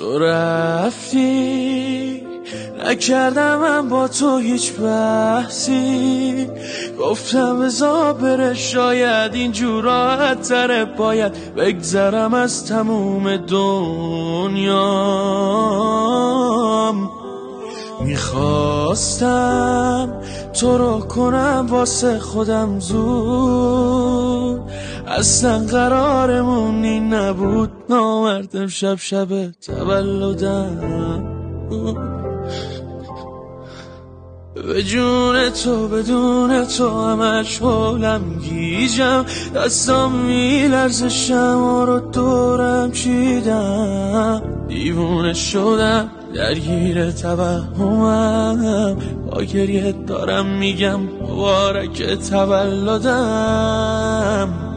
تو رفتی نکردم من با تو هیچ بحثی، گفتم بذار بره شاید اینجور راحت تره، باید بگذرم از تموم دنیام. میخواستم تو رو کنم واسه خودم زود، اصلا قرارمون این نبود، نامردم شب تولدم به جون تو بدون تو همش حولم گیجم، دستام میلرزه شمع رو دورم چیدم، دیوونه شدم درگیر توهمم، با گریه دارم میگم مبارک تولدم.